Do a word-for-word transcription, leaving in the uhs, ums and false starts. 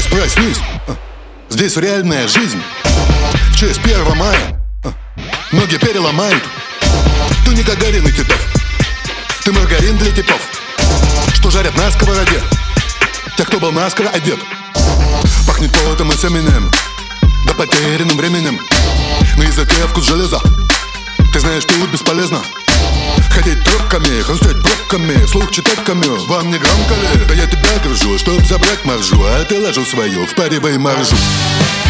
проснись. Здесь реальная жизнь. В честь первого мая ноги переломают. Ты не Гагарин и Титов, ты маргарин для типов, что жарят на сковороде тех, кто был наскоро одет. Пахнет потом и семенем, да потерянным временем. На языке вкус железа. Ты знаешь, тут бесполезно ходить тропками, хрустеть пробками, вслух читать камю. Вам не громко ли? Да я тебя кружу, чтоб забрать маржу, а ты ложу свою, впаривай маржу.